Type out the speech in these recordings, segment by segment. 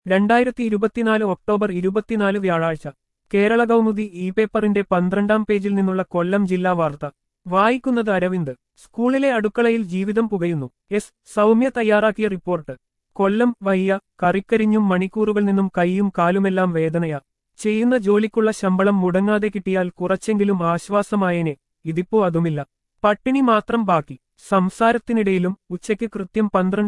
2024 October 24 വ്യാഴാഴ്ച Kerala Kaumudi E പേപ്പറിന്റെ 12-ാം പേജിൽ നിന്നുള്ള കൊല്ലം ജില്ലാ വാർത്ത വായിക്കുന്നത് അരവിന്ദ്. സ്കൂളിലെ അടുക്കളയിൽ ജീവിതം പുകയുന്നു. എസ് സൗമ്യ തയ്യാറാക്കിയ റിപ്പോർട്ട്. കൊല്ലം. വയ്യ, കറിക്കരിഞ്ഞും മണിക്കൂറുകൾ നിന്നും കൈയും കാലുമെല്ലാം വേദനയാ. ചെയ്യുന്ന ജോലിക്കുള്ള ശമ്പളം മുടങ്ങാതെ കിട്ടിയാൽ കുറച്ചെങ്കിലും ആശ്വാസമായേനെ. ഇതിപ്പോ അതുമില്ല. പട്ടിണി മാത്രം ബാക്കി. സംസാരത്തിനിടയിലും ഉച്ചയ്ക്ക് കൃത്യം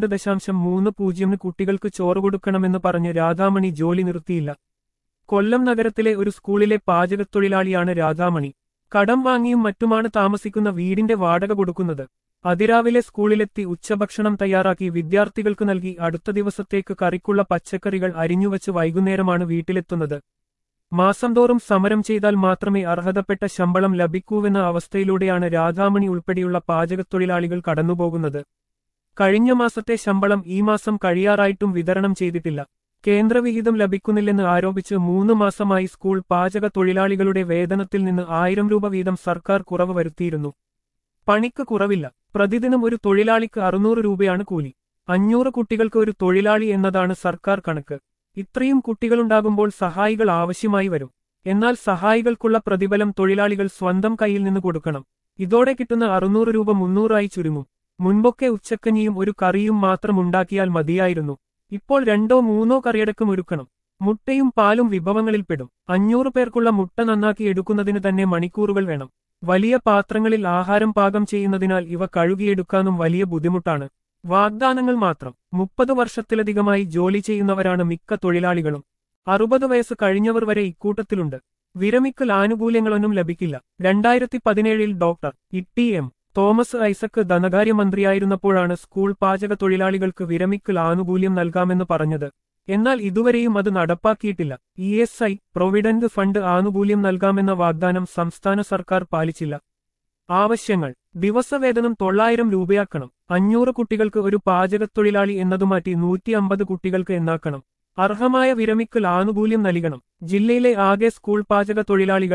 12:30 കുട്ടികൾക്ക് ചോറ് കൊടുക്കണമെന്ന് പറഞ്ഞ് രാധാമണി ജോലി നിർത്തിയില്ല. കൊല്ലം നഗരത്തിലെ ഒരു സ്കൂളിലെ പാചകത്തൊഴിലാളിയാണ് രാധാമണി. കടം വാങ്ങിയും മറ്റുമാണ് താമസിക്കുന്ന വീടിന്റെ വാടക കൊടുക്കുന്നത്. അതിരാവിലെ സ്കൂളിലെത്തി ഉച്ചഭക്ഷണം തയ്യാറാക്കി വിദ്യാർത്ഥികൾക്ക് നൽകി അടുത്ത ദിവസത്തേക്ക് കറിക്കുള്ള പച്ചക്കറികൾ അരിഞ്ഞുവച്ച് വൈകുന്നേരമാണ് വീട്ടിലെത്തുന്നത്. മാസം തോറും സമരം ചെയ്താൽ മാത്രമേ അർഹതപ്പെട്ട ശമ്പളം ലഭിക്കൂവെന്ന അവസ്ഥയിലൂടെയാണ് രാധാമണി ഉൾപ്പെടെയുള്ള പാചകത്തൊഴിലാളികൾ കടന്നുപോകുന്നത്. കഴിഞ്ഞ മാസത്തെ ശമ്പളം ഈ മാസം കഴിയാറായിട്ടും വിതരണം ചെയ്തിട്ടില്ല. കേന്ദ്രവിഹിതം ലഭിക്കുന്നില്ലെന്ന് ആരോപിച്ച് 3 മാസമായി സ്കൂൾ പാചക തൊഴിലാളികളുടെ വേതനത്തിൽ നിന്ന് 1000 രൂപ വീതം സർക്കാർ കുറവ് വരുത്തിയിരുന്നു. പണിക്ക് കുറവില്ല. പ്രതിദിനം ഒരു തൊഴിലാളിക്ക് 600 രൂപയാണ് കൂലി. 500 കുട്ടികൾക്ക് ഒരു തൊഴിലാളി എന്നതാണ് സർക്കാർ കണക്ക്. ഇത്രയും കുട്ടികളുണ്ടാകുമ്പോൾ സഹായികൾ ആവശ്യമായി വരും. എന്നാൽ സഹായികൾക്കുള്ള പ്രതിഫലം തൊഴിലാളികൾ സ്വന്തം കയ്യിൽ നിന്ന് കൊടുക്കണം. ഇതോടെ കിട്ടുന്ന 600 രൂപ 300 ആയി ചുരുങ്ങും. മുൻപൊക്കെ ഉച്ചക്കഞ്ഞിയും ഒരു കറിയും മാത്രം ഉണ്ടാക്കിയാൽ മതിയായിരുന്നു. ഇപ്പോൾ 2-3 കറിയടക്കം ഒരുക്കണം. മുട്ടയും പാലും വിഭവങ്ങളിൽപ്പെടും. 500 പേർക്കുള്ള മുട്ട നന്നാക്കി എടുക്കുന്നതിന് തന്നെ മണിക്കൂറുകൾ വേണം. വലിയ പാത്രങ്ങളിൽ ആഹാരം പാകം ചെയ്യുന്നതിനാൽ ഇവ കഴുകിയെടുക്കാനും വലിയ ബുദ്ധിമുട്ടാണ്. വാഗ്ദാനങ്ങൾ മാത്രം. 30 വർഷത്തിലധികമായി ജോലി ചെയ്യുന്നവരാണ് മിക്ക തൊഴിലാളികളും. 60 വയസ്സ് കഴിഞ്ഞവർ വരെ ഇക്കൂട്ടത്തിലുണ്ട്. വിരമിക്കൽ ആനുകൂല്യങ്ങളൊന്നും ലഭിക്കില്ല. 2017-ൽ ഡോക്ടർ ഇ.ടി. എം. തോമസ് ഐസക് ധനകാര്യമന്ത്രിയായിരുന്നപ്പോഴാണ് സ്കൂൾ പാചക തൊഴിലാളികൾക്ക് വിരമിക്കൽ ആനുകൂല്യം നൽകാമെന്ന് പറഞ്ഞത്. എന്നാൽ ഇതുവരെയും അത് നടപ്പാക്കിയിട്ടില്ല. ESI പ്രൊവിഡന്റ് ഫണ്ട് ആനുകൂല്യം നൽകാമെന്ന വാഗ്ദാനം സംസ്ഥാന സർക്കാർ പാലിച്ചില്ല. ആവശ്യങ്ങൾ: ദിവസവേതനം 900 രൂപയാക്കണം. 500 കുട്ടികൾക്ക് ഒരു പാചകത്തൊഴിലാളി എന്നതുമാറ്റി 150 കുട്ടികൾക്ക് എന്നാക്കണം. അർഹമായ വിരമിക്കൽ ആനുകൂല്യം നൽകണം. ജില്ലയിലെ ആകെ സ്കൂൾ പാചക തൊഴിലാളികൾ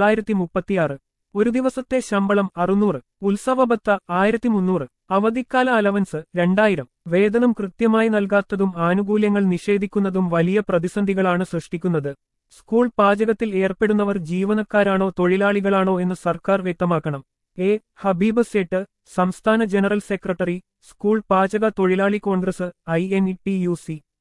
936. ഒരു ദിവസത്തെ ശമ്പളം 600. ഉത്സവബത്ത 1300. അവധിക്കാല അലവൻസ് 2000. വേതനം കൃത്യമായി നൽകാത്തതും ആനുകൂല്യങ്ങൾ നിഷേധിക്കുന്നതും വലിയ പ്രതിസന്ധികളാണ് സൃഷ്ടിക്കുന്നത്. സ്കൂൾ പാചകത്തിൽ ഏർപ്പെടുന്നവർ ജീവനക്കാരാണോ തൊഴിലാളികളാണോ എന്ന് സർക്കാർ വ്യക്തമാക്കണം. ഹബീബ് സേട്ട്, സംസ്ഥാന ജനറൽ സെക്രട്ടറി, സ്കൂൾ പാചക തൊഴിലാളി കോൺഗ്രസ് INTUC.